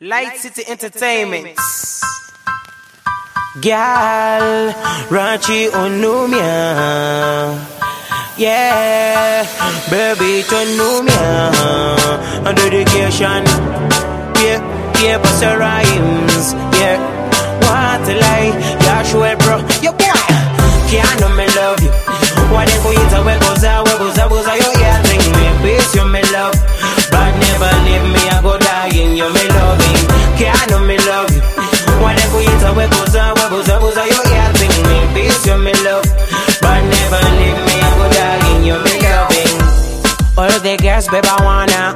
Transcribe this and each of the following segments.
Light City Entertainment. Girl, Rachi Onumia. Yeah, baby Tonumia. A dedication. Yeah, pass your rhymes. Yeah, what a lie. Yeah, sure, bro. Your boy. Can't know me love you. Whatever you tell, where goes out, your yeah, thing. Me peace, you me love. But never leave me, I go dying, you me loving. Can't know me love you. Whatever you tell, where goes out, your yeah, thing. Me peace, you me love. But never leave me, I go dying, you me loving. All the girls, baby, I wanna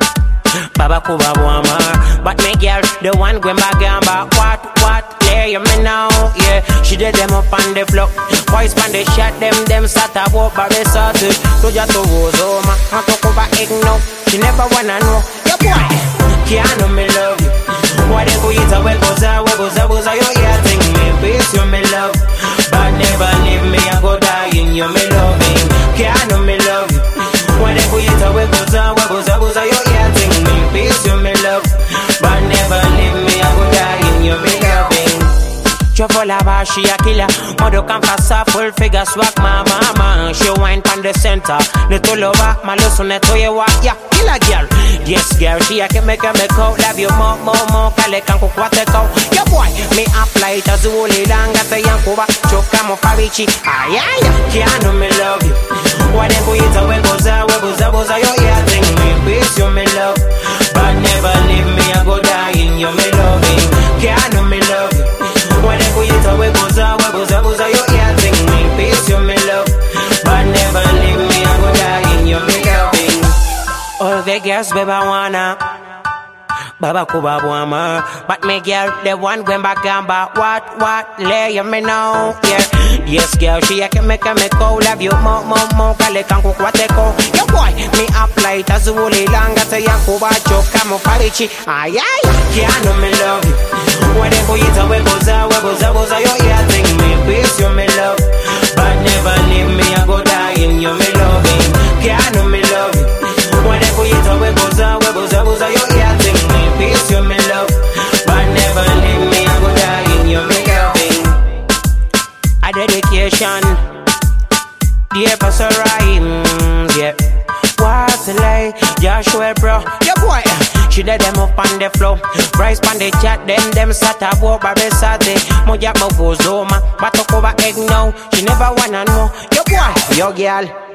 Baba Kuba Wama. But me girl, the one going back gamba. What, lay you me now, yeah. She did them up on the floor. Boys pan the shot, them sat up up by the sorted. So just to go, ma, I talk over ignore. She never wanna know, your boy. Can't know me love you. Whatever you tell, where goes out, your yeah, thing. Me peace, you me love. But never leave me, I go dying, you me loving. Can't know me love you. Whatever you tell, where goes out, your yeah, thing. Me peace, you me love. But never leave me, I go dying, you me loving. Chofolaba, she a killer. Mother can pass a full figure swag, mama. She wine pan the center. The tulova, my listen to you what? Yeah, killer girl. Yes, girl, she a can make a out. Love you more. Kale can cook what they call. Your boy, me apply it as a woolly lang at the Yankuba. Choka mo farichi. Ay, can't know me love you. Whatever you tell, where goes out, your yeah, thing. Me peace, you me love. But never leave me, I go dying, you me loving. Can't know me love you. Whatever you tell, where goes out, your yeah, thing. Me peace, you me love. But never leave me, I go dying, you me loving. All the girls, baby, I wanna Baba Kuba Wama. But me girl, the one going back gamba. What, lay you me know, yeah. Yes, girl, she can make me go. Love you more. Kale can cook what they call. Your boy, me apply it as a woolly lang at the Yankuba. Choka mo farichi. Ay, can't know me love you. Whatever you tell, where goes out, your yeah, thing. Me peace, you me love. But never leave me, I go dying, you me loving. Can't know me love you. Whatever you tell, where goes out, your yeah, thing. Me peace, you me love. But never leave me, I go dying, you me loving. A dedication. Dear Pastor Rhymes, yeah. What's a lie? Joshua, bro. Your boy. She did them up on the floor. Bryce pan the chat, them sat up over by the Saturday. Moja mo goes home, but talk over egg now. She never wanna know. Your boy, your girl.